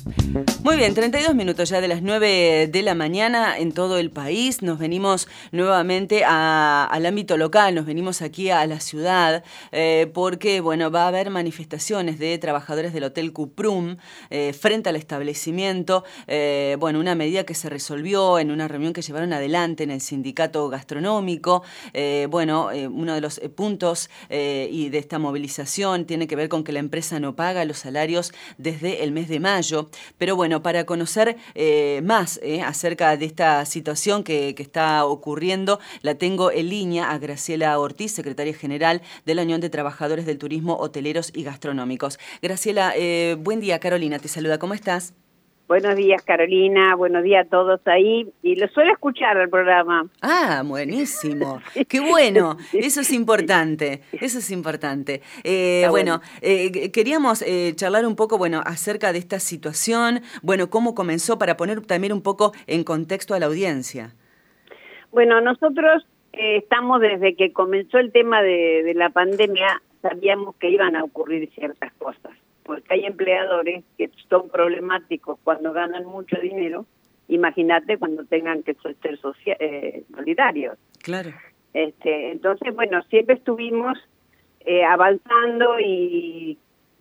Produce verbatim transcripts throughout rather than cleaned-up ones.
Muy bien, treinta y dos minutos ya de las nueve de la mañana en todo el país. Nos venimos nuevamente a, al ámbito local, nos venimos aquí a la ciudad, eh, porque bueno, va a haber manifestaciones de trabajadores del Hotel Cuprum eh, frente al establecimiento. Eh, bueno, una medida que se resolvió en una reunión que llevaron adelante en el sindicato gastronómico. Eh, bueno, eh, uno de los puntos eh, y de esta movilización tiene que ver con que la empresa no paga los salarios desde el mes de mayo. Pero bueno, para conocer eh, más eh, acerca de esta situación que, que está ocurriendo, la tengo en línea a Graciela Ortiz, secretaria general de la Unión de Trabajadores del Turismo, Hoteleros y Gastronómicos. Graciela, eh, buen día. Carolina te saluda. ¿Cómo estás? Buenos días, Carolina. Buenos días a todos ahí. Y lo suelo escuchar el programa. Ah, buenísimo. Qué bueno. Eso es importante. Eso es importante. Eh, bueno, bueno. Eh, queríamos eh, charlar un poco, bueno, acerca de esta situación. Bueno, cómo comenzó para poner también un poco en contexto a la audiencia. Bueno, nosotros eh, estamos desde que comenzó el tema de, de la pandemia, sabíamos que iban a ocurrir ciertas cosas. Porque hay empleadores que son problemáticos cuando ganan mucho dinero, imagínate cuando tengan que ser socia- eh, solidarios. Claro. Este, entonces, bueno, siempre estuvimos eh, avanzando y,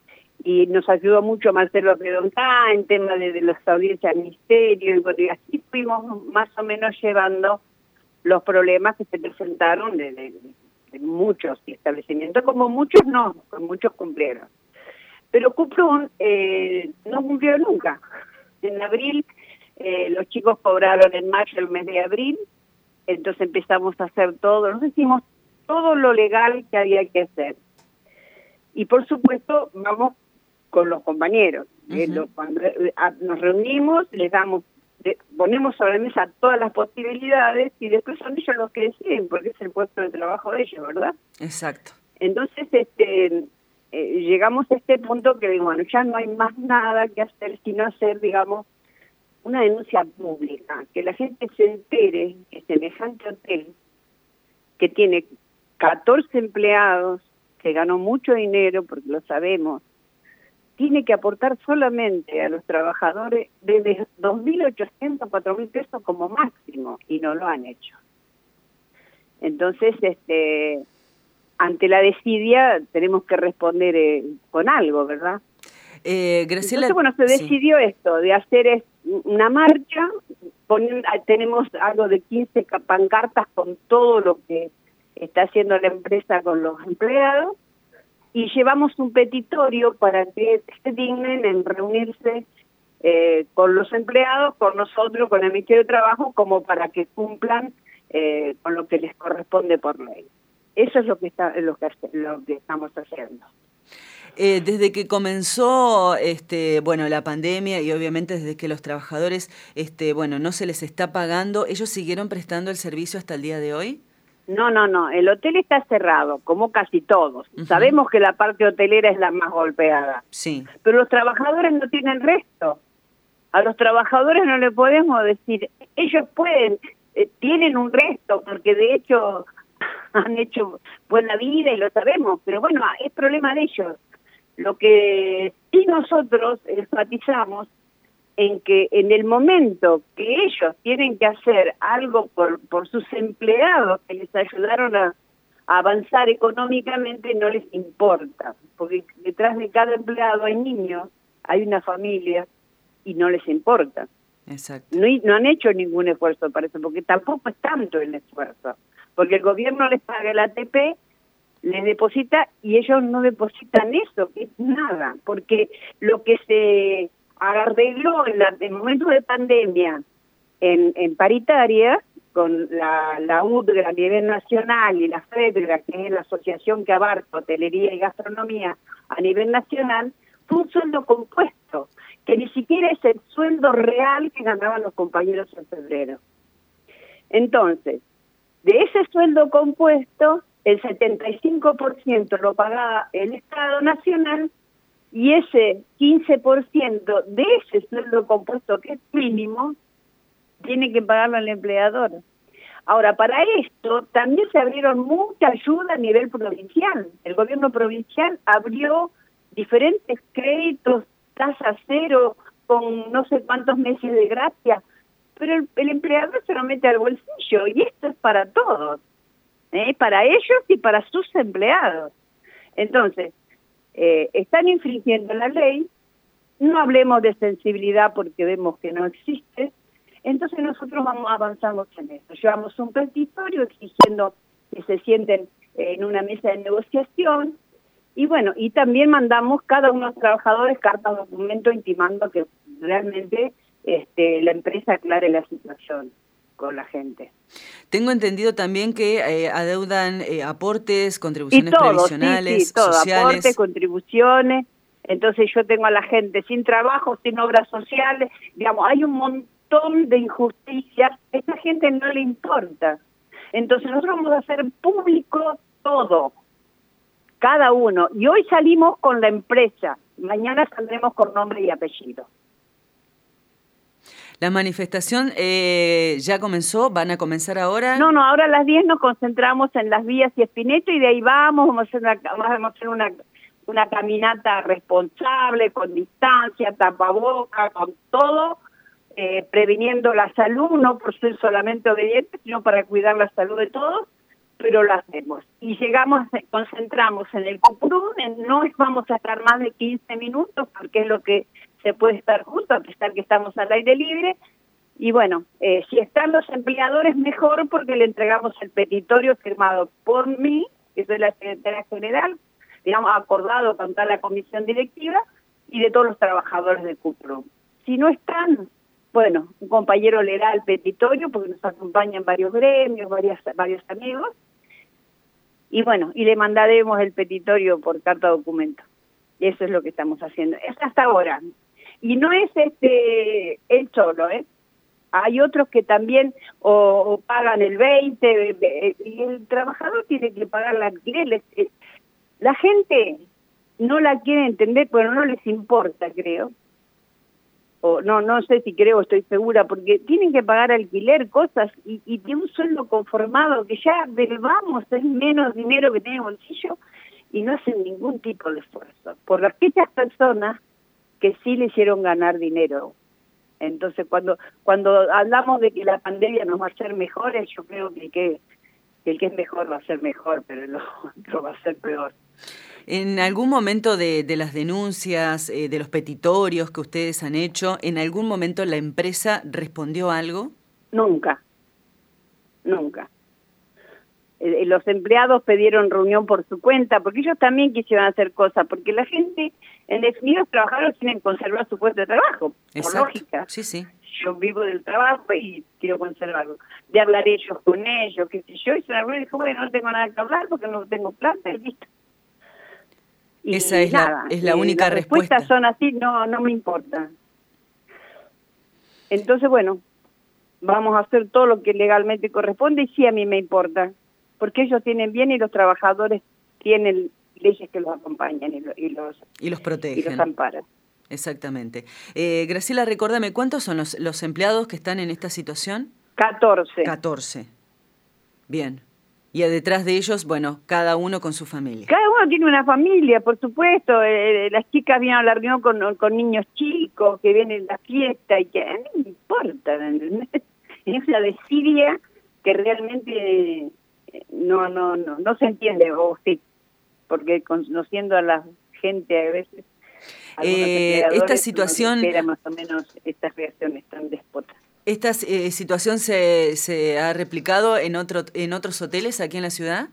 y nos ayudó mucho Marcelo Redontá en tema de, de las audiencias al ministerio, y, bueno, y así fuimos más o menos llevando los problemas que se presentaron de, de, de muchos establecimientos, como muchos no, con muchos cumplieron. Pero Cuprum eh, no cumplió nunca. En abril, eh, los chicos cobraron en mayo, el mes de abril, entonces empezamos a hacer todo, nos hicimos todo lo legal que había que hacer. Y por supuesto, vamos con los compañeros. Uh-huh. eh, lo, cuando eh, a, nos reunimos, les damos, de, ponemos sobre la mesa todas las posibilidades y después son ellos los que deciden, porque es el puesto de trabajo de ellos, ¿verdad? Exacto. Entonces, este... Eh, llegamos a este punto que, bueno, ya no hay más nada que hacer sino hacer, digamos, una denuncia pública, que la gente se entere que semejante hotel, que tiene catorce empleados, que ganó mucho dinero, porque lo sabemos, tiene que aportar solamente a los trabajadores desde dos mil ochocientos, cuatro mil pesos como máximo, y no lo han hecho. Entonces, este... ante la desidia tenemos que responder eh, con algo, ¿verdad? Eh, Graciela, Entonces, bueno, se decidió sí. esto, de hacer es una marcha, ponen, tenemos algo de quince pancartas con todo lo que está haciendo la empresa con los empleados, y llevamos un petitorio para que se dignen en reunirse eh, con los empleados, con nosotros, con el Ministerio de Trabajo, como para que cumplan eh, con lo que les corresponde por ley. Eso es lo que está, lo que, lo que estamos haciendo. Eh, desde que comenzó, este, bueno, la pandemia y obviamente desde que los trabajadores, este, bueno, no se les está pagando, ¿ellos siguieron prestando el servicio hasta el día de hoy? No, no, no. El hotel está cerrado, como casi todos. Uh-huh. Sabemos que la parte hotelera es la más golpeada. Sí. Pero los trabajadores no tienen resto. A los trabajadores no le podemos decir, ellos pueden, eh, tienen un resto, porque de hecho han hecho buena vida y lo sabemos, pero bueno, es problema de ellos. Lo que sí nosotros enfatizamos en que en el momento que ellos tienen que hacer algo por, por sus empleados que les ayudaron a, a avanzar económicamente, no les importa, porque detrás de cada empleado hay niños, hay una familia y no les importa. Exacto. No, no han hecho ningún esfuerzo para eso, porque tampoco es tanto el esfuerzo, porque el gobierno les paga el A T P, les deposita y ellos no depositan eso, que es nada, porque lo que se arregló en, la, en el momento de pandemia en, en paritaria, con la, la U D G R A a nivel nacional y la FEDGRA, que es la asociación que abarca hotelería y gastronomía a nivel nacional, fue un sueldo compuesto, que ni siquiera es el sueldo real que ganaban los compañeros en febrero. Entonces, de ese sueldo compuesto, el setenta y cinco por ciento lo pagaba el Estado Nacional y ese quince por ciento de ese sueldo compuesto, que es mínimo, tiene que pagarlo el empleador. Ahora, para esto también se abrieron mucha ayuda a nivel provincial. El gobierno provincial abrió diferentes créditos, tasa cero, con no sé cuántos meses de gracia, pero el, el empleador se lo mete al bolsillo y esto es para todos, ¿eh? Para ellos y para sus empleados. Entonces, eh, están infringiendo la ley, no hablemos de sensibilidad porque vemos que no existe, entonces nosotros vamos avanzamos en eso. Llevamos un petitorio exigiendo que se sienten en una mesa de negociación y bueno, y también mandamos cada uno de los trabajadores cartas documento intimando que realmente este, la empresa aclare la situación con la gente. Tengo entendido también que eh, adeudan eh, aportes, contribuciones y todo, previsionales, sí, sí, todo, sociales. Aportes, contribuciones. Entonces yo tengo a la gente sin trabajo, sin obras sociales, digamos, hay un montón de injusticias, a esta gente no le importa. Entonces nosotros vamos a hacer público todo, cada uno. Y hoy salimos con la empresa, mañana saldremos con nombre y apellido. ¿La manifestación eh, ya comenzó? ¿Van a comenzar ahora? No, no, ahora a las diez nos concentramos en las vías y Espineto y de ahí vamos, vamos a hacer una, vamos a hacer una, una caminata responsable, con distancia, tapaboca, con todo, eh, previniendo la salud, no por ser solamente obedientes, sino para cuidar la salud de todos, pero lo hacemos. Y llegamos, concentramos en el Cuprum, no vamos a estar más de quince minutos, porque es lo que se puede estar justo, a pesar que estamos al aire libre. Y bueno, eh, si están los empleadores, mejor, porque le entregamos el petitorio firmado por mí, que soy la secretaria general, digamos, acordado con toda la comisión directiva, y de todos los trabajadores del Cuprum. Si no están, bueno, un compañero leerá el petitorio, porque nos acompañan varios gremios, varias, varios amigos, y bueno, y le mandaremos el petitorio por carta documento. Y eso es lo que estamos haciendo. Es hasta ahora. Y no es este él solo, ¿eh? Hay otros que también o, o pagan el veinte, y el trabajador tiene que pagar la alquiler. La gente no la quiere entender, pero no les importa, creo. O no no sé si creo, estoy segura, porque tienen que pagar alquiler, cosas, y, y tiene un sueldo conformado que ya del vamos es menos dinero que tiene el bolsillo, y no hacen ningún tipo de esfuerzo. Por aquellas personas que sí le hicieron ganar dinero. Entonces, cuando cuando hablamos de que la pandemia nos va a hacer mejores, yo creo que el que, que el que es mejor va a ser mejor, pero el otro va a ser peor. En algún momento de, de las denuncias, eh, de los petitorios que ustedes han hecho, ¿en algún momento la empresa respondió algo? Nunca, nunca. Eh, los empleados pidieron reunión por su cuenta, porque ellos también quisieron hacer cosas, porque la gente, en definitiva, los trabajadores tienen que conservar su puesto de trabajo, Exacto. Por lógica. Sí, sí. Yo vivo del trabajo y quiero conservarlo. De hablar ellos con ellos, qué sé yo, y se me dijo, bueno, no tengo nada que hablar porque no tengo plata, y listo. Y Esa es nada, la, es la eh, única las respuesta. respuestas son así, no, no me importa. Entonces, bueno, vamos a hacer todo lo que legalmente corresponde y sí a mí me importa, porque ellos tienen bien y los trabajadores tienen leyes que los acompañan y, lo, y los y los protegen. Y los amparan. Exactamente. Eh, Graciela, recuérdame, ¿cuántos son los, los empleados que están en esta situación? catorce. catorce. Bien. Y detrás de ellos, bueno, cada uno con su familia. Cada uno tiene una familia, por supuesto. Eh, las chicas vienen a la reunión con, con niños chicos, que vienen a la fiesta y que a mí me importa, ¿entendés? Es una desidia que realmente no no no no se entiende, o sí, porque conociendo a la gente a veces... Eh, esta situación... Espera más o menos estas reacciones tan déspotas. ¿Esta eh, situación se, se ha replicado en otro en otros hoteles aquí en la ciudad?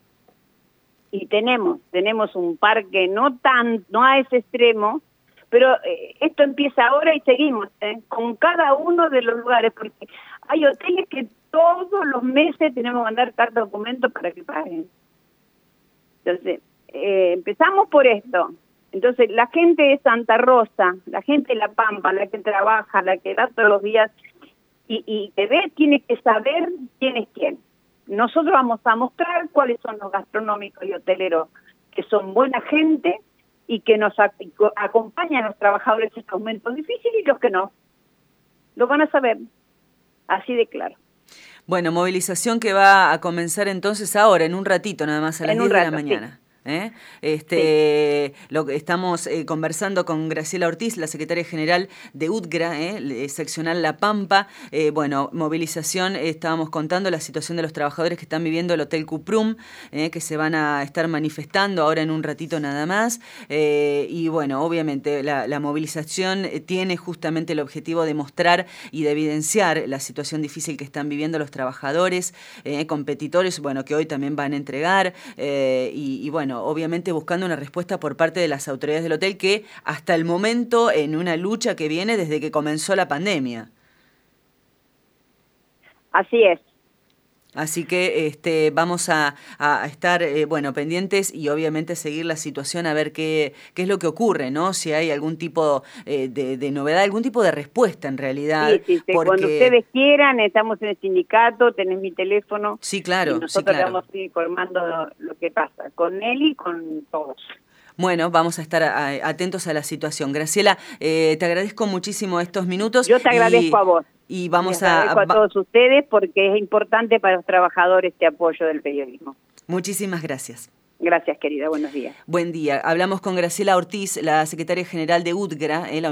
Y tenemos, tenemos un parque no tan, no a ese extremo, pero eh, esto empieza ahora y seguimos, ¿eh? Con cada uno de los lugares, porque hay hoteles que todos los meses tenemos que mandar carta de documento para que paguen. Entonces, eh, empezamos por esto. Entonces, la gente de Santa Rosa, la gente de La Pampa, la que trabaja, la que da todos los días, y, y te ve, tiene que saber quién es quién. Nosotros vamos a mostrar cuáles son los gastronómicos y hoteleros que son buena gente y que nos ac acompañan a los trabajadores en estos momentos difíciles y los que no. Lo van a saber, así de claro. Bueno, movilización que va a comenzar entonces ahora, en un ratito nada más, a las diez de la mañana. Sí. ¿Eh? Este, sí. Lo que estamos eh, conversando con Graciela Ortiz, la secretaria general de U T G R A, eh, seccional La Pampa. Eh, bueno, movilización, eh, estábamos contando la situación de los trabajadores que están viviendo el Hotel Cuprum, eh, que se van a estar manifestando ahora en un ratito nada más. Eh, y bueno, obviamente la, la movilización tiene justamente el objetivo de mostrar y de evidenciar la situación difícil que están viviendo los trabajadores, eh, competidores, bueno, que hoy también van a entregar, eh, y, y bueno, obviamente buscando una respuesta por parte de las autoridades del hotel que hasta el momento en una lucha que viene desde que comenzó la pandemia. Así es. Así que este, vamos a, a estar eh, bueno, pendientes y obviamente seguir la situación a ver qué, qué es lo que ocurre, ¿no? Si hay algún tipo eh, de, de novedad, algún tipo de respuesta en realidad. Sí, sí, sí. Porque... Cuando ustedes quieran, estamos en el sindicato, tenés mi teléfono. Sí, claro. Y nosotros sí, claro. vamos a ir informando lo que pasa, con él y con todos. Bueno, vamos a estar a, a, atentos a la situación. Graciela, eh, te agradezco muchísimo estos minutos. Yo te agradezco y, a vos. Y vamos Les agradezco a, a todos ustedes porque es importante para los trabajadores este apoyo del periodismo. Muchísimas gracias. Gracias, querida. Buenos días. Buen día. Hablamos con Graciela Ortiz, la secretaria general de U T G R A, eh, la